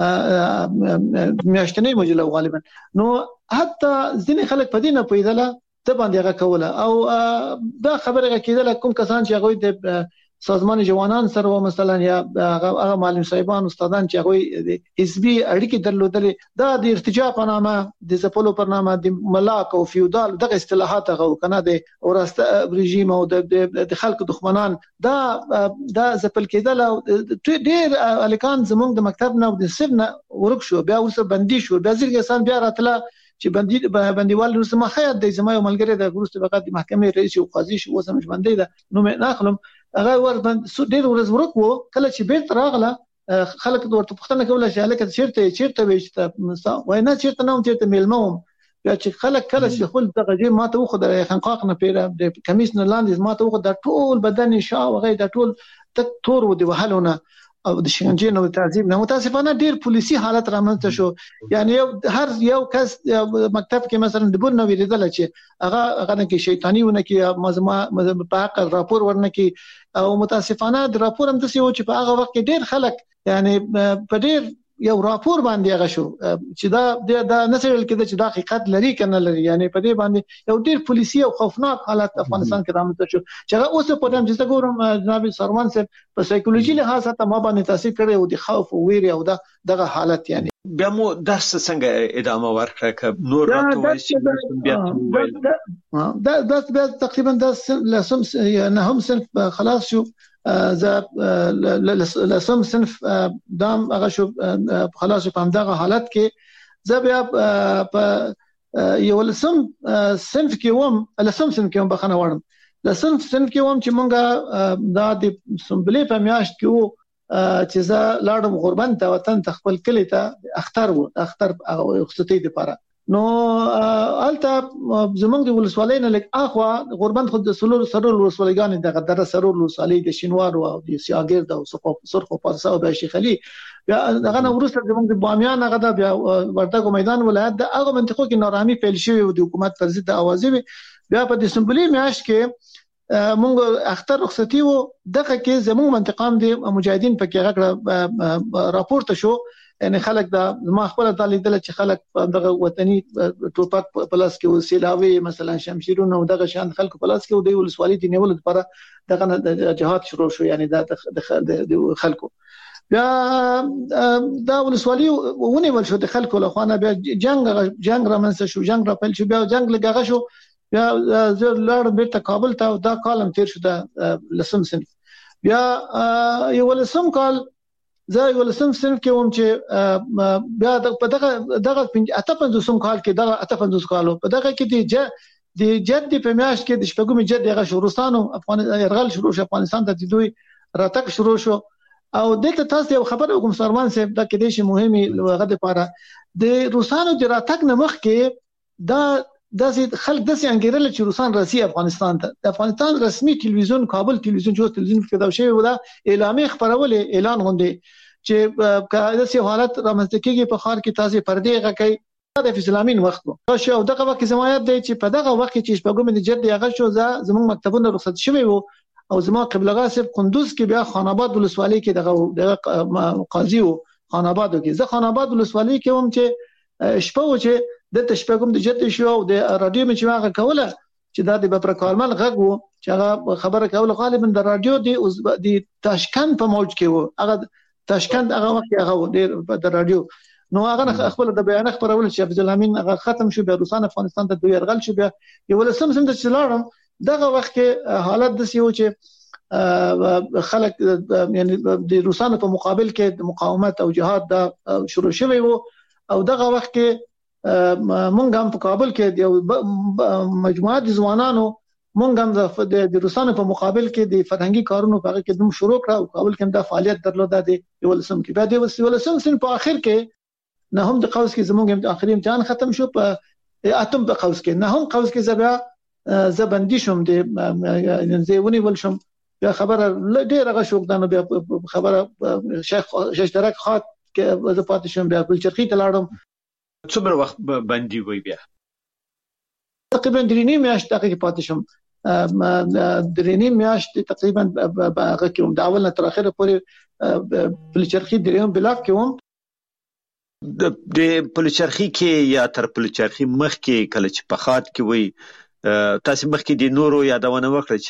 [SPEAKER 17] میاشتنی مجله غالبا نو حتی ځینې خلک په دینه پیدله ته باندې هغه کوله او دا خبره کېدله کوم کسان چې هغه د سازمان جوانان سره و مثلا یا هغه معلم صاحبان استادان چې هغه حزبي اړیکې درلودلې دا د ارتجاع په نامه د زپلو پر نامه د ملاک او فیودال دغه اصطلاحات هغه کنه د ورسته رژیم او د خلکو دښمنان دا دا زپل کېدل ډېر الکان زمونږ د مکتب نه او د سب نه ورک شو بیا ورسره بندي شو بیا ځکه انسان بیا راتله چې بندي بندیوال نو سم خیات د زما یو ملګری د ګروست فقط د محکمې رئیس او قاضي شو وسم ژوندې ده نو مې ناخلم هغه ور باندې ډېر ورځ ورکو کله چې بیرته راغله خلک ورته پوښتنه کوله چې هلکه چیرته چیرته وېشته وای نه چیرته نه چیرته میلمه وم بیا چې خلک کله چې خپل دغه جې ماته وخو د خنقاق نه پیره د کمیس نه لاندې ماته وخو د ټول بدن شا وغه د ټول تک تور و دی وهلونه او د شکنجې نو تعذيب نه متاسفانه ډیر پولیسي حالت رامنځته شو یعنی هر یو کس مکتب کې مثلا د بور نو ویریدل چې هغه هغه کې شیطانی ونه کې مزما په حق راپور ورنه کې او متاسفانه د راپور هم د سیو چې په هغه وخت کې ډیر خلک یعنی په ډیر یو راپور باندې هغه شو چې دا د نسل کې د حقیقت لري کنه لري یعنی په دې باندې یو ډیر پولیسي او خوفناک حالت افغانستان کې رامنځته شو چې هغه اوس په دې چې ګورم جناب سرمان صاحب په سایکولوژي لحاظ ته ما باندې تاثیر کړی او د خوف او ویره او دغه حالت یعنی
[SPEAKER 16] بیا مو درس څنګه ادامه ورکړه ک نور راته
[SPEAKER 17] بیا دا دا بیا تقریبا د لسم نه هم صنف خلاص شو ز لسم صنف دام هغه شو خلاص په همدغه حالت کې ز بیا په یو لسم صنف کې وم لسم صنف کې وم بخنه وړم لسم صنف کې وم چې مونږه دا د سمبلې په میاشت کې وو چې زه لاړم غربن ته وطن ته خپل کلی ته اختر وو اختر رخصتۍ لپاره نو الته زمونږ د ولسوالۍ نه لک اخوا غربن خود د سلور سرور ولسوالۍ د غدره سرور ولسوالۍ د شینوار او د سیاګر د سرخ سرخ پارسا او د شیخ علي بیا دغه نو ورسره زمونږ د بامیان هغه د بیا ورتګو میدان ولایت د هغه منطقو کې نارامي پیل شوی او د حکومت پر ضد اوازې بیا په دسمبري میاشت کې مونږ اختر رخصتي وو دغه کې زموږ منطقام دي مجاهدین پکې غږ راپورته شو یعنی خلک دا ما خپل د لیدل چې خلک دغه وطني ټوپک پلاس کې وسیلاوي مثلا شمشیرونه او دغه شان خلکو پلاس کې د ولسوالۍ دی نیول لپاره دغه جهاد شروع شو یعنی د خلکو بیا دا ولسوالۍ ونیول شو د خلکو له خوانه بیا جنگ جنگ را منځ شو جنگ را پیل شو بیا جنگ لګغه شو بیا زه لاړم بیرته کابل ته دا کالم تیر شو د لسم صنف بیا یو لسم کال زه یو لسم صنف کې وم چې بیا په دغه دغه اته پنځوسم کال کې دغه اته پنځوس کالو په دغه کې د د جد په میاشت کې د شپږم جد دغه شورستانو افغان يرغل شروع شو افغانستان ته د دوی راتګ شروع شو او دلته تاسو یو خبر وکم سرمان صاحب دا کې د شي مهمه لغه لپاره د روسانو د راتګ نه مخ کې دا داسې خلک داسې انګیرل چې روسان راسي افغانستان ته د افغانستان رسمي ټلویزیون کابل ټلویزیون جو ټلویزیون کې دا شی ودا اعلانې خبرول اعلان غونډه چې کله چې حالت رامنځته کېږي په خار کې تاسو پردې غکې د اسلامین وخت وو شو دغه وخت زمایت دی چې په دغه وخت کې شپږم د جد هغه شو زموږ مکتبونه رخصت شوی وو او زموږ قبلغه صاحب قندوز کې بیا خان آباد ولسوالۍ کې دغه قاضي وو خان آباد کې زه خان آباد ولسوالۍ کې وم چې شپه و چې د شپږم د جد شو او د رادیو مې چې هغه کوله چې دا د بپر کارمل غږ وو چې هغه خبره کوله غالبا د رادیو د تاشکند په موج کې وو هغه تاشکند هغه وخت هغه ډیر د رادیو نو هغه خپل د بیان خبرول چې عبد الامین هغه ختم شو بیا روسان افغانستان ته دوی يرغل شو بیا یو لسم سم د چلارم دغه وخت کې حالت د سیو چې خلک یعنی د روسانو په مقابل کې د مقاومت او جهاد دا شروع شوی وو او دغه وخت کې مونږ هم په کابل کې یو مجموعه د ځوانانو مونږ هم د روسانو په مقابل کې د فرهنګي کارونو په هغه کې دوم شروع کړ او کابل کې د فعالیت درلوده د یو لسم کې بعد یو لسم سن په اخر کې نه هم د قوس کې زموږ د اخري امتحان ختم شو په اتم په قوس کې نه هم قوس کې زبیا زبندي شوم د زیونی ول شوم بیا خبره ډیره غو شوک دانه بیا خبره شیخ شیخ درک خاط کې د پاتې شوم بیا بل چرخي ته لاړم
[SPEAKER 16] څومره وخت بندي وي بیا
[SPEAKER 17] تقریبا درې نیم میاشت دغه کې پاتې شوم درې نیم میاشت تقریبا هغه کې د اول نه تر اخره پورې بل چرخي دریم بلاک کې وم
[SPEAKER 16] د د پلچرخي کې یا تر پلچرخي مخ کې کله چې په خاط کې وي تاسو مخ کې د نورو یادونه وکړه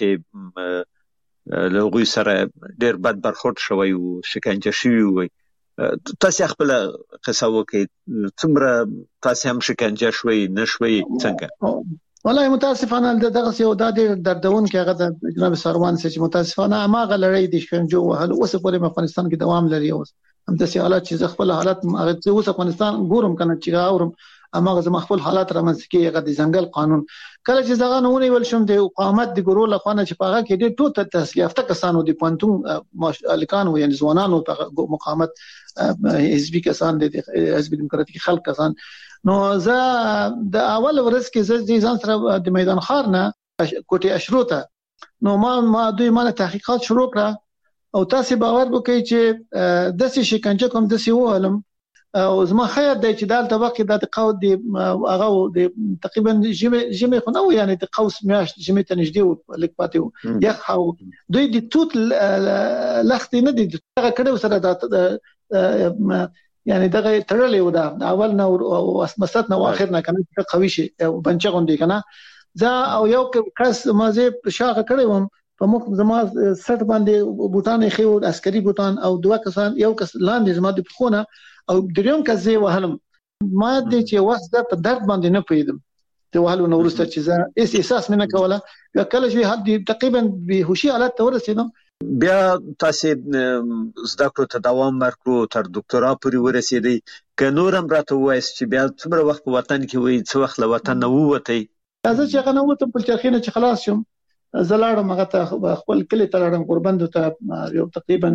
[SPEAKER 16] چې لغوی سره ډېر بد برخورد شوی او شکنجه شوی وي تاسو خپل قصه وکړئ څومره تاسو هم شکنجه شوی نشوي څنګه
[SPEAKER 17] والله متاسفانه دغه یو د دردون کې هغه د جناب سروان چې متاسفانه ما غلړې د شکنجو وهل اوس په افغانستان کې دوام لري اوس هم د حالات چې خپل حالت هغه اوس افغانستان ګورم کنه چې اورم امغه زما خپل حالات رامنځته کیږي هغه د ځنګل قانون کله چې زغه نو ونیول شم د حکومت د ګورو لخوانه چې پاغه کې د ټوټه تحصیل یافته کسانو د پانتون الکانو یعنی ځوانانو په مقاومت حزبي کسان د حزب دیموکراتیک خلک کسان نو زه د اول ورځ کې زه ځان سره د میدان خار نه کوټي اشروته نو ما ما دوی مال تحقیقات شروع کړه او تاسو باور وکړئ چې د څه شکنجه کوم د سی وهلم او زما خیر دی چې دالته وخت د قود دی هغه د تقریبا جمع جمع خو نو یعنی د قوس میاشت جمع ته نږدې لیک پاتې یو خو دوی د توت لخت نه دي هغه کړه سره د یعنی دغه تړلې و دا اول نو او مسات نو اخر نه کنه قوي شي بنچ غوندي کنه زه او یو کس مازه شاغه کړی وم په مخ زما سټ باندې بوتان خو عسکري بوتان او دوه کسان یو کس لاندې زما د پخونه او دریم کس زه وهلم ما دې چې واسه په درد باندې نه پېدم ته وهلو نو ورسته چې زه اس احساس مې نه کوله کله چې حد تقریبا به هوشي حالت ته ورسېدم
[SPEAKER 16] بیا تاسو زده کړو ته دوام ورکړو تر ډاکټرا پورې ورسېدی که نورم راته وایس چې بیا څومره وخت په وطن کې وای څو وخت له وطن نه ووتی
[SPEAKER 17] زه چې هغه نو ته په چرخینه چې خلاص شم زلاړم هغه ته خپل کلی ته لاړم قرباندو ته یو تقریبا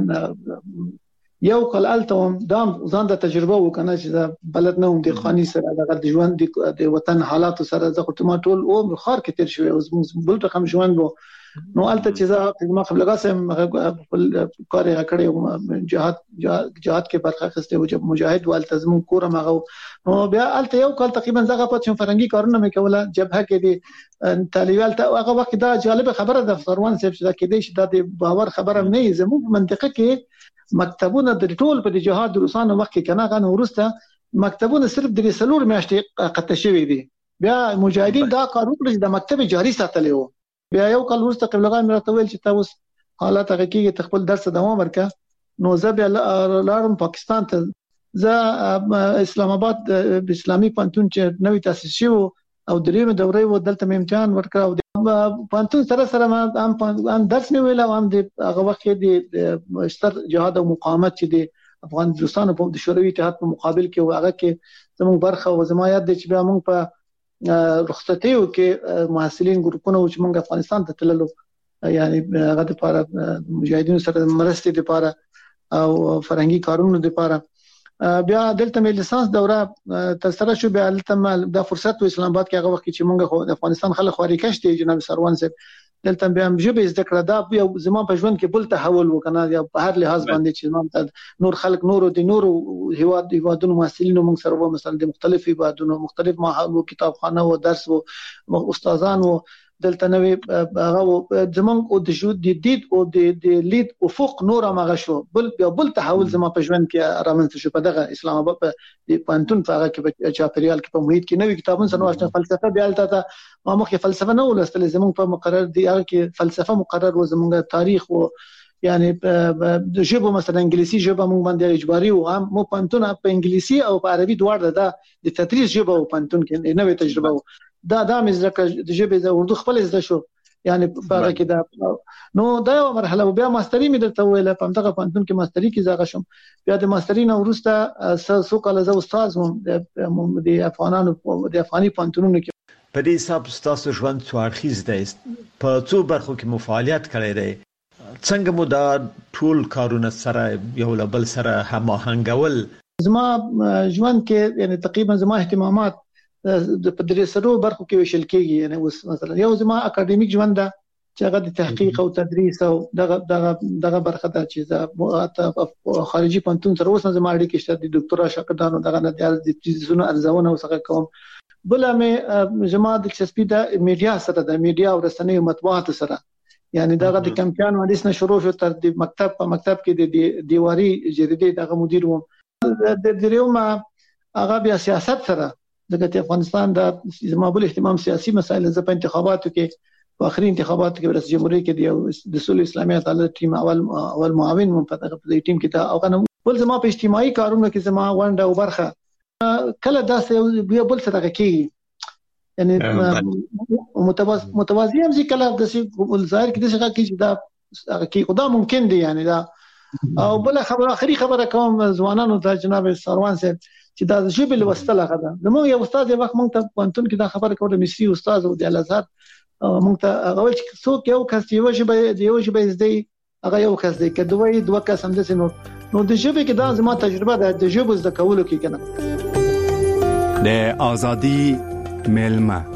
[SPEAKER 17] یو کال التم دام ځان د تجربه وکنه چې بلد نه هم د خاني سره د ژوند د وطن حالات سره زه خو ته ټول عمر خار کې تیر شوی او بل رقم ژوند وو نو الته چې زه ما قبل لګاسم خپل کار یې کړی جهاد جهاد کې برخه اخیسته او چې مجاهد والتزم کورم هغه نو بیا الته یو کال تقریبا زغه پات شم فرنګي کارونه مې کوله جبهه کې دي طالبان ته هغه وخت دا جالب خبره د فروان صاحب چې دا کې دي چې د باور خبره نه زموږ منطقه کې مکتبونه د ټول په جهاد روسانو وخت کې کنه غن ورسته مکتبونه صرف د سلور میاشتې قطع شوی دي بیا مجاهدین دا کار وکړي د مکتب جاری ساتلی وو بیا یو کال وروسته قبل لغا مې راته ویل چې تاسو حالات هغه کې خپل درس دوام ورکړه نو زه بیا لاړم پاکستان ته زه اسلام آباد د اسلامي پانتون چې نوې تاسیس شو او دریمه دوره و دلته مې امتحان ورکړ او پانتون سره سره ما هم درس مې ویل او هم د هغه وخت کې د ستر جهاد او مقاومت چې د افغان دوستانو په شوروي اتحاد په مقابل کې او هغه کې زموږ برخه او زمایات د چې بیا موږ په رخصتیو کې محصلین ګروپونه چې موږ افغانستان ته تللو یعنی هغه د لپاره مجاهدینو سره مرستې لپاره او فرهنګي کارونو لپاره بیا دلته مې لیسانس دوره تر سره شو بیا دلته د فرصت په اسلام آباد کې هغه وخت چې موږ د افغانستان خلک خوري کشته جناب سروان صاحب دلته بیا هم جبه زده کړه دا بیا زما په ژوند کې بل تحول وکنه یا په هر لحاظ باندې چې زما نور خلک نور د نور هیواد هیوادونو محصلینو موږ سره مثلا د مختلف هیوادونو مختلف معهد کتابخانه او درس او استادان او دلته نوې هغه زمونږ او د شو د دید او د لید افق نور هغه شو بل بل تحول زما په ژوند کې رامنځته شو په دغه اسلام آباد په پانتون په هغه کې په چاپریال کې په محیط کې نوې کتابونه سره واشنه فلسفه بیا الته ما مخکې فلسفه نه ولستل زمونږ په مقرر دی هغه کې فلسفه مقرر و زمونږ تاریخ او یعنی د ژبه مثلا انګلیسي ژبه مونږ باندې اجباري او هم مو پانتون په انګلیسي او په عربي دواړه ده د تدریس ژبه او پانتون کې نوې تجربه دا دا مې ځکه د ژبې د اردو خپل زده شو یعنی په هغه کې دا نو دا یو مرحله بیا ماستری مې درته ویل په همدغه پانتون کې ماستری کې زغه شم بیا د ماستری نه ورسته سو کال زه استاد وم د افغانانو د افغاني پانتونونو کې
[SPEAKER 16] په دې حساب تاسو ژوند څو اړخیز دی په څو برخو کې مفاعلیت کړی دی څنګه مو دا ټول کارونه سره یو بل سره هماهنګول
[SPEAKER 17] زما ژوند کې یعنی تقریبا زما اهتمامات د پدریسرو برخو کې وشل کېږي یعنی اوس مثلا یو زما اکیډمیک ژوند ده چې هغه د تحقیق او تدریس او دغه دغه دغه برخه ده چې خارجي پانتون سره اوس زما اړیکې شته د ډاکټرا شاګردانو دغه نه د تیزونه ارزونه وسغه کوم بل مې زما د دلچسپي د میډیا سره د میډیا او رسنۍ مطبوعات سره یعنی دغه د کمپیان وادیس نه شروع شو تر د مکتب په مکتب کې د دیواري جریدې دغه مدیر وم د دریوم هغه بیا سیاست سره دغه افغانستان د زمابل اهتمام سیاسي مسایل ز په انتخاباتو کې په اخري انتخاباتو کې رئیس جمهوریت کې د سولې اسلامي عدالت ټیم اول اول معاون مون په دغه ټیم کې دا او کنه بل زما په اجتماعي کارونو کې زما ونده او برخه کله داسې بیا بل څه دغه کې یعنی متوازی متوازی هم ځکه کله د ظاهر کې دغه کې دا کې خدا ممکن دی یعنی دا او بل خبره اخري خبره کوم ځوانانو ته جناب سروان صاحب چې دا ژبه لوستل هغه ده. زموږ یو استاد یو وخت مونږ ته پوهنتون کې دا خبره کوله، مصری استاد او د الازهر مونږ ته هغه چې څوک یو کس یو ژبه یو ژبه زده هغه یو کس دی، که دوی دوه کس هم دي نو نو د ژبه کې دا زما تجربه ده د ژبه زده کولو کې کنه.
[SPEAKER 15] د ازادي ملما